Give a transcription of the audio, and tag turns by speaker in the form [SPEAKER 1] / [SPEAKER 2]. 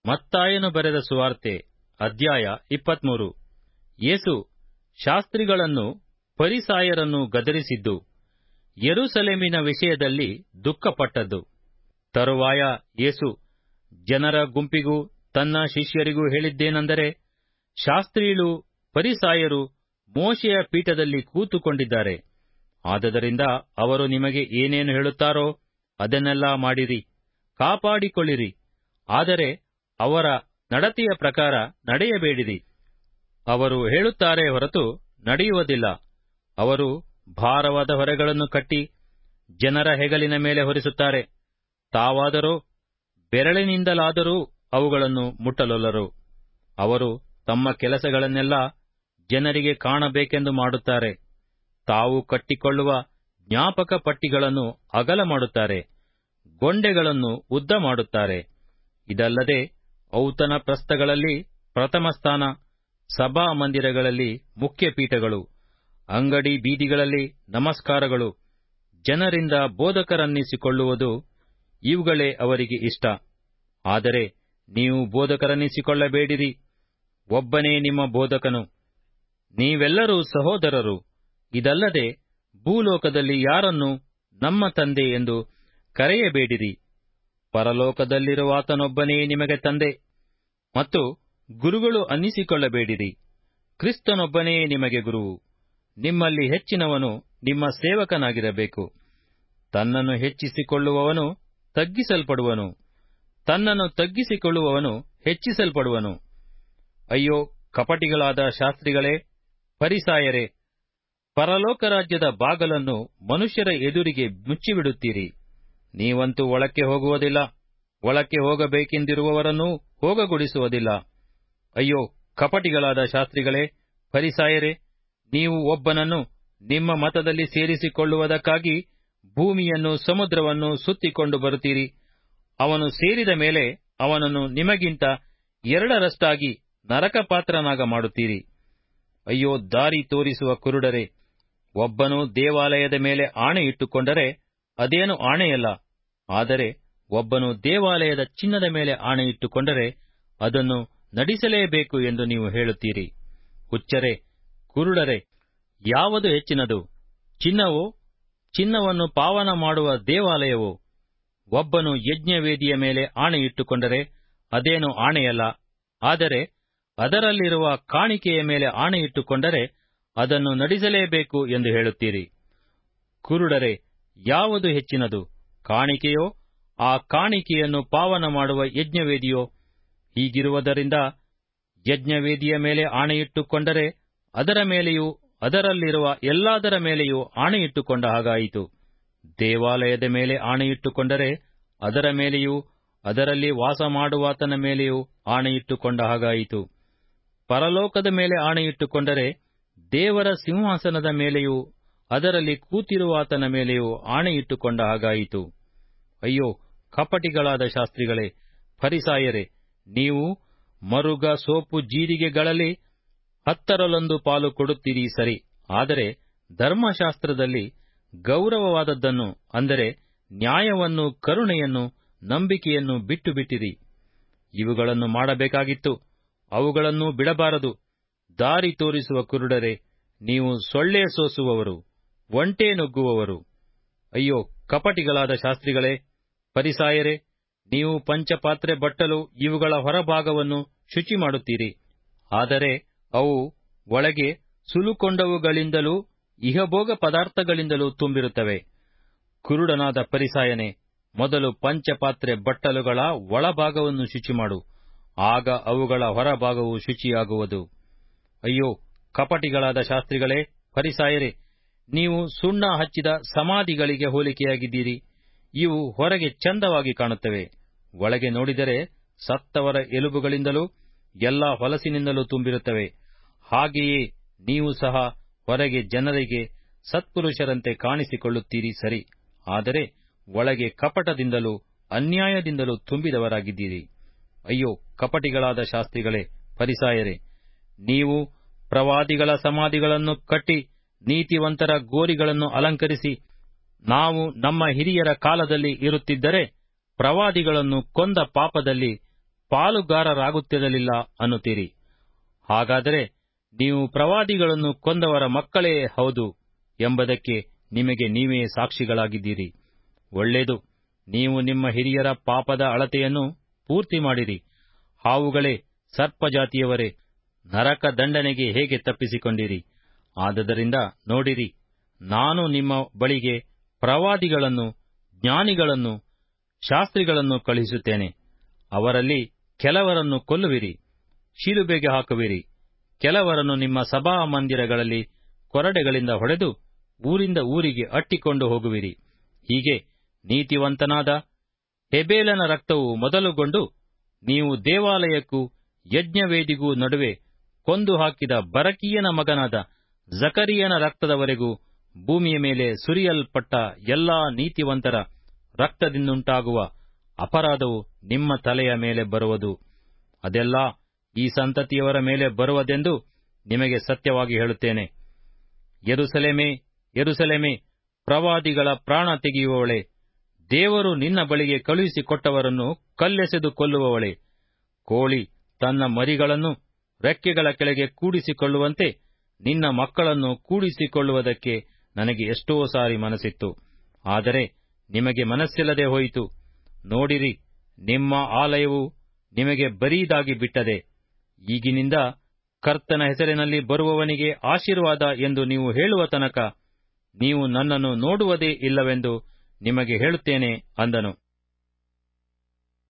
[SPEAKER 1] ಮತ್ತಾಯನು ಬರೆದ ಸುವಾರ್ತೆ ಅಧ್ಯಾಯ 23. ಯೇಸು ಶಾಸ್ತ್ರಿಗಳನ್ನು ಫರಿಸಾಯರನ್ನು ಗದರಿಸಿದ್ದು, ಯೆರೂಸಲೇಮಿನ ವಿಷಯದಲ್ಲಿ ದುಃಖಪಟ್ಟದ್ದು. ತರುವಾಯ ಯೇಸು ಜನರ ಗುಂಪಿಗೂ ತನ್ನ ಶಿಷ್ಯರಿಗೂ ಹೇಳಿದ್ದೇನೆಂದರೆ, ಶಾಸ್ತ್ರಿಗಳೂ ಫರಿಸಾಯರು ಮೋಶೆಯ ಪೀಠದಲ್ಲಿ ಕೂತುಕೊಂಡಿದ್ದಾರೆ. ಆದದರಿಂದ ಅವರು ನಿಮಗೆ ಏನೇನು ಹೇಳುತ್ತಾರೋ ಅದನ್ನೆಲ್ಲ ಮಾಡಿರಿ, ಕಾಪಾಡಿಕೊಳ್ಳಿರಿ. ಆದರೆ ಅವರ ನಡತೆಯ ಪ್ರಕಾರ ನಡೆಯಬೇಡಿರಿ. ಅವರು ಹೇಳುತ್ತಾರೆ ಹೊರತು ನಡೆಯುವುದಿಲ್ಲ. ಅವರು ಭಾರವಾದ ಹೊರೆಗಳನ್ನು ಕಟ್ಟಿ ಜನರ ಹೆಗಲಿನ ಮೇಲೆ ಹೊರಿಸುತ್ತಾರೆ. ತಾವಾದರೋ ಬೆರಳಿನಿಂದಲಾದರೂ ಅವುಗಳನ್ನು ಮುಟ್ಟಲೊಲ್ಲರು. ಅವರು ತಮ್ಮ ಕೆಲಸಗಳನ್ನೆಲ್ಲ ಜನರಿಗೆ ಕಾಣಬೇಕೆಂದು ಮಾಡುತ್ತಾರೆ. ತಾವು ಕಟ್ಟಿಕೊಳ್ಳುವ ಜ್ಞಾಪಕ ಪಟ್ಟಿಗಳನ್ನು ಅಗಲ ಮಾಡುತ್ತಾರೆ, ಗೊಂಡೆಗಳನ್ನು ಉದ್ದ ಮಾಡುತ್ತಾರೆ. ಇದಲ್ಲದೆ ಔತಣ ಪ್ರಸ್ಥಗಳಲ್ಲಿ ಪ್ರಥಮ ಸ್ಥಾನ, ಸಭಾ ಮಂದಿರಗಳಲ್ಲಿ ಮುಖ್ಯಪೀಠಗಳು, ಅಂಗಡಿ ಬೀದಿಗಳಲ್ಲಿ ನಮಸ್ಕಾರಗಳು, ಜನರಿಂದ ಬೋಧಕರನ್ನಿಸಿಕೊಳ್ಳುವುದು, ಇವುಗಳೇ ಅವರಿಗೆ ಇಷ್ಟ. ಆದರೆ ನೀವು ಬೋಧಕರನ್ನಿಸಿಕೊಳ್ಳಬೇಡಿರಿ, ಒಬ್ಬನೇ ನಿಮ್ಮ ಬೋಧಕನು. ನೀವೆಲ್ಲರೂ ಸಹೋದರರು. ಇದಲ್ಲದೆ ಭೂಲೋಕದಲ್ಲಿ ಯಾರನ್ನು ನಮ್ಮ ತಂದೆ ಎಂದು ಕರೆಯಬೇಡಿರಿ. ಪರಲೋಕದಲ್ಲಿರುವಾತನೊಬ್ಬನೇ ನಿಮಗೆ ತಂದೆ ಮತ್ತು ಗುರುಗಳು ಅನ್ನಿಸಿಕೊಳ್ಳಬೇಡಿರಿ. ಕ್ರಿಸ್ತನೊಬ್ಬನೇ ನಿಮಗೆ ಗುರುವು. ನಿಮ್ಮಲ್ಲಿ ಹೆಚ್ಚಿನವನು ನಿಮ್ಮ ಸೇವಕನಾಗಿರಬೇಕು. ತನ್ನನ್ನು ಹೆಚ್ಚಿಸಿಕೊಳ್ಳುವವನು ತಗ್ಗಿಸಲ್ಪಡುವನು, ತನ್ನನ್ನು ತಗ್ಗಿಸಿಕೊಳ್ಳುವವನು ಹೆಚ್ಚಿಸಲ್ಪಡುವನು. ಅಯ್ಯೋ, ಕಪಟಿಗಳಾದ ಶಾಸ್ತ್ರಿಗಳೇ, ಫರಿಸಾಯರೇ, ಪರಲೋಕ ರಾಜ್ಯದ ಬಾಗಲನ್ನು ಮನುಷ್ಯರ ಎದುರಿಗೆ ಮುಚ್ಚಿಬಿಡುತ್ತೀರಿ. ನೀವಂತೂ ಒಳಕ್ಕೆ ಹೋಗುವುದಿಲ್ಲ, ಒಳಕ್ಕೆ ಹೋಗಬೇಕೆಂದಿರುವವರನ್ನೂ ಹೋಗಗೊಡಿಸುವುದಿಲ್ಲ. ಅಯ್ಯೋ, ಕಪಟಿಗಳಾದ ಶಾಸ್ತ್ರಿಗಳೇ, ಫರಿಸಾಯರೇ, ನೀವು ಒಬ್ಬನನ್ನು ನಿಮ್ಮ ಮತದಲ್ಲಿ ಸೇರಿಸಿಕೊಳ್ಳುವುದಕ್ಕಾಗಿ ಭೂಮಿಯನ್ನು ಸಮುದ್ರವನ್ನು ಸುತ್ತಿಕೊಂಡು ಬರುತ್ತೀರಿ. ಅವನು ಸೇರಿದ ಮೇಲೆ ಅವನನ್ನು ನಿಮಗಿಂತ ಎರಡರಷ್ಟಾಗಿ ನರಕಪಾತ್ರನಾಗ ಮಾಡುತ್ತೀರಿ. ಅಯ್ಯೋ, ದಾರಿ ತೋರಿಸುವ ಕುರುಡರೇ, ಒಬ್ಬನು ದೇವಾಲಯದ ಮೇಲೆ ಆಣೆ ಇಟ್ಟುಕೊಂಡರೆ ಅದೇನು ಆಣೆಯಲ್ಲ. ಆದರೆ ಒಬ್ಬನು ದೇವಾಲಯದ ಚಿನ್ನದ ಮೇಲೆ ಆಣೆ ಇಟ್ಟುಕೊಂಡರೆ ಅದನ್ನು ನಡೆಸಲೇಬೇಕು ಎಂದು ನೀವು ಹೇಳುತ್ತೀರಿ. ಹುಚ್ಚರೇ, ಕುರುಡರೇ, ಯಾವುದು ಹೆಚ್ಚಿನದು? ಚಿನ್ನವೋ, ಚಿನ್ನವನ್ನು ಪಾವನ ಮಾಡುವ ದೇವಾಲಯವೋ? ಒಬ್ಬನು ಯಜ್ಞವೇದಿಯ ಮೇಲೆ ಆಣೆ ಇಟ್ಟುಕೊಂಡರೆ ಅದೇನು ಆಣೆಯಲ್ಲ. ಆದರೆ ಅದರಲ್ಲಿರುವ ಕಾಣಿಕೆಯ ಮೇಲೆ ಆಣೆ ಇಟ್ಟುಕೊಂಡರೆ ಅದನ್ನು ನಡೆಸಲೇಬೇಕು ಎಂದು ಹೇಳುತ್ತೀರಿ. ಕುರುಡರೇ, ಯಾವುದು ಹೆಚ್ಚಿನದು? ಕಾಣಿಕೆಯೋ, ಆ ಕಾಣಿಕೆಯನ್ನು ಪಾವನ ಮಾಡುವ ಯಜ್ಞವೇದಿಯೋ? ಹೀಗಿರುವುದರಿಂದ ಯಜ್ಞವೇದಿಯ ಮೇಲೆ ಆಣೆಯಿಟ್ಟುಕೊಂಡರೆ ಅದರ ಮೇಲೆಯೂ ಅದರಲ್ಲಿರುವ ಎಲ್ಲದರ ಮೇಲೆಯೂ ಆಣೆಯಿಟ್ಟುಕೊಂಡ ಹಾಗಾಯಿತು. ದೇವಾಲಯದ ಮೇಲೆ ಆಣೆಯಿಟ್ಟುಕೊಂಡರೆ ಅದರ ಮೇಲೆಯೂ ಅದರಲ್ಲಿ ವಾಸ ಮಾಡುವಾತನ ಮೇಲೆಯೂ ಆಣೆಯಿಟ್ಟುಕೊಂಡ ಹಾಗಾಯಿತು. ಪರಲೋಕದ ಮೇಲೆ ಆಣೆಯಿಟ್ಟುಕೊಂಡರೆ ದೇವರ ಸಿಂಹಾಸನದ ಮೇಲೆಯೂ ಅದರಲ್ಲಿ ಕೂತಿರುವಾತನ ಮೇಲೆಯೂ ಆಣೆಯಿಟ್ಟುಕೊಂಡ ಹಾಗಾಯಿತು. ಅಯ್ಯೋ, ಕಪಟಿಗಳಾದ ಶಾಸ್ತ್ರಿಗಳೇ, ಫರಿಸಾಯರೇ, ನೀವು ಮರುಗ, ಸೋಪು, ಜೀರಿಗೆಗಳಲ್ಲಿ 10 ಪಾಲು ಕೊಡುತ್ತೀರಿ ಸರಿ. ಆದರೆ ಧರ್ಮಶಾಸ್ತ್ರದಲ್ಲಿ ಗೌರವವಾದದ್ದನ್ನು, ಅಂದರೆ ನ್ಯಾಯವನ್ನು, ಕರುಣೆಯನ್ನು, ನಂಬಿಕೆಯನ್ನು ಬಿಟ್ಟು ಬಿಟ್ಟಿರಿ. ಇವುಗಳನ್ನು ಮಾಡಬೇಕಾಗಿತ್ತು, ಅವುಗಳನ್ನೂ ಬಿಡಬಾರದು. ದಾರಿ ತೋರಿಸುವ ಕುರುಡರೇ, ನೀವು ಸೊಳ್ಳೆ ಸೋಸುವವರು, ಒಂಟೆ ನುಗ್ಗುವವರು. ಅಯ್ಯೋ, ಕಪಟಿಗಳಾದ ಶಾಸ್ತ್ರಿಗಳೇ, ಫರಿಸಾಯರೇ, ನೀವು ಪಂಚಪಾತ್ರೆ, ಬಟ್ಟಲು ಇವುಗಳ ಹೊರಭಾಗವನ್ನು ಶುಚಿ ಮಾಡುತ್ತೀರಿ. ಆದರೆ ಅವು ಒಳಗೆ ಸುಲುಕೊಂಡವುಗಳಿಂದಲೂ ಇಹಭೋಗ ಪದಾರ್ಥಗಳಿಂದಲೂ ತುಂಬಿರುತ್ತವೆ. ಕುರುಡನಾದ ಫರಿಸಾಯನೇ, ಮೊದಲು ಪಂಚಪಾತ್ರೆ ಬಟ್ಟಲುಗಳ ಒಳಭಾಗವನ್ನು ಶುಚಿಮಾಡು, ಆಗ ಅವುಗಳ ಹೊರಭಾಗವು ಶುಚಿಯಾಗುವುದು. ಅಯ್ಯೋ, ಕಪಟಿಗಳಾದ ಶಾಸ್ತ್ರಿಗಳೇ, ಫರಿಸಾಯರೇ, ನೀವು ಸುಣ್ಣ ಹಚ್ಚಿದ ಸಮಾಧಿಗಳಿಗೆ ಹೋಲಿಕೆಯಾಗಿದ್ದೀರಿ. ಇವು ಹೊರಗೆ ಚಂದವಾಗಿ ಕಾಣುತ್ತವೆ, ಒಳಗೆ ನೋಡಿದರೆ ಸತ್ತವರ ಎಲುಬುಗಳಿಂದಲೂ ಎಲ್ಲಾ ಹೊಲಸಿನಿಂದಲೂ ತುಂಬಿರುತ್ತವೆ. ಹಾಗೆಯೇ ನೀವು ಸಹ ಹೊರಗೆ ಜನರಿಗೆ ಸತ್ಪುರುಷರಂತೆ ಕಾಣಿಸಿಕೊಳ್ಳುತ್ತೀರಿ ಸರಿ. ಆದರೆ ಒಳಗೆ ಕಪಟದಿಂದಲೂ ಅನ್ಯಾಯದಿಂದಲೂ ತುಂಬಿದವರಾಗಿದ್ದೀರಿ. ಅಯ್ಯೋ, ಕಪಟಿಗಳಾದ ಶಾಸ್ತ್ರಿಗಳೇ, ಫರಿಸಾಯರೇ, ನೀವು ಪ್ರವಾದಿಗಳ ಸಮಾಧಿಗಳನ್ನು ಕಟ್ಟಿ ನೀತಿವಂತರ ಗೋರಿಗಳನ್ನು ಅಲಂಕರಿಸಿ, ನಾವು ನಮ್ಮ ಹಿರಿಯರ ಕಾಲದಲ್ಲಿ ಇರುತ್ತಿದ್ದರೆ ಪ್ರವಾದಿಗಳನ್ನು ಕೊಂದ ಪಾಪದಲ್ಲಿ ಪಾಲುಗಾರರಾಗುತ್ತಿರಲಿಲ್ಲ ಅನ್ನುತ್ತೀರಿ. ಹಾಗಾದರೆ ನೀವು ಪ್ರವಾದಿಗಳನ್ನು ಕೊಂದವರ ಮಕ್ಕಳೇ ಹೌದು ಎಂಬುದಕ್ಕೆ ನಿಮಗೆ ನೀವೇ ಸಾಕ್ಷಿಗಳಾಗಿದ್ದೀರಿ. ಒಳ್ಳೆಯದು, ನೀವು ನಿಮ್ಮ ಹಿರಿಯರ ಪಾಪದ ಅಳತೆಯನ್ನು ಪೂರ್ತಿ ಮಾಡಿರಿ. ಹಾವುಗಳೇ, ಸರ್ಪಜಾತಿಯವರೇ, ನರಕ ದಂಡನೆಗೆ ಹೇಗೆ ತಪ್ಪಿಸಿಕೊಂಡಿರಿ. ಆದದರಿಂದ ನೋಡಿರಿ, ನಾನು ನಿಮ್ಮ ಬಳಿಗೆ ಪ್ರವಾದಿಗಳನ್ನು, ಜ್ಞಾನಿಗಳನ್ನು, ಶಾಸ್ತ್ರಿಗಳನ್ನು ಕಳುಹಿಸುತ್ತೇನೆ. ಅವರಲ್ಲಿ ಕೆಲವರನ್ನು ಕೊಲ್ಲುವಿರಿ, ಶಿಲುಬೆಗೆ ಹಾಕುವಿರಿ. ಕೆಲವರನ್ನು ನಿಮ್ಮ ಸಭಾ ಮಂದಿರಗಳಲ್ಲಿ ಕೊರಡೆಗಳಿಂದ ಹೊಡೆದು ಊರಿಂದ ಊರಿಗೆ ಅಟ್ಟಿಕೊಂಡು ಹೋಗುವಿರಿ. ಹೀಗೆ ನೀತಿವಂತನಾದ ಹೇಬೇಲನ ರಕ್ತವು ಮೊದಲುಗೊಂಡು ನೀವು ದೇವಾಲಯಕ್ಕೂ ಯಜ್ಞವೇದಿಗೂ ನಡುವೆ ಕೊಂದು ಹಾಕಿದ ಬರಕೀಯನ ಮಗನಾದ ಜಕರೀಯನ ರಕ್ತದವರೆಗೂ ಭೂಮಿಯ ಮೇಲೆ ಸುರಿಯಲ್ಪಟ್ಟ ಎಲ್ಲಾ ನೀತಿವಂತರ ರಕ್ತದಿಂದುಂಟಾಗುವ ಅಪರಾಧವು ನಿಮ್ಮ ತಲೆಯ ಮೇಲೆ ಬರುವುದು. ಅದೆಲ್ಲಾ ಈ ಸಂತತಿಯವರ ಮೇಲೆ ಬರುವುದೆಂದು ನಿಮಗೆ ಸತ್ಯವಾಗಿ ಹೇಳುತ್ತೇನೆ. ಯೆರೂಸಲೇಮೇ, ಯೆರೂಸಲೇಮೇ, ಪ್ರವಾದಿಗಳ ಪ್ರಾಣ ತೆಗೆಯುವವಳೇ, ದೇವರು ನಿನ್ನ ಬಳಿಗೆ ಕಳುಹಿಸಿಕೊಟ್ಟವರನ್ನು ಕಲ್ಲೆಸೆದು ಕೊಲ್ಲುವವಳೇ, ಕೋಳಿ ತನ್ನ ಮರಿಗಳನ್ನು ರೆಕ್ಕೆಗಳ ಕೆಳಗೆ ಕೂಡಿಸಿಕೊಳ್ಳುವಂತೆ ನಿನ್ನ ಮಕ್ಕಳನ್ನು ಕೂಡಿಸಿಕೊಳ್ಳುವುದಕ್ಕೆ ನನಗೆ ಎಷ್ಟೋ ಸಾರಿ ಮನಸ್ಸಿತ್ತು. ಆದರೆ ನಿಮಗೆ ಮನಸ್ಸಿಲ್ಲದೆ ಹೋಯಿತು. ನೋಡಿರಿ, ನಿಮ್ಮ ಆಲಯವು ನಿಮಗೆ ಬರೀದಾಗಿ ಬಿಟ್ಟದೆ. ಈಗಿನಿಂದ ಕರ್ತನ ಹೆಸರಿನಲ್ಲಿ ಬರುವವನಿಗೆ ಆಶೀರ್ವಾದ ಎಂದು ನೀವು ಹೇಳುವ ತನಕ ನೀವು ನನ್ನನ್ನು ನೋಡುವುದೇ ಇಲ್ಲವೆಂದು ನಿಮಗೆ ಹೇಳುತ್ತೇನೆ ಅಂದನು.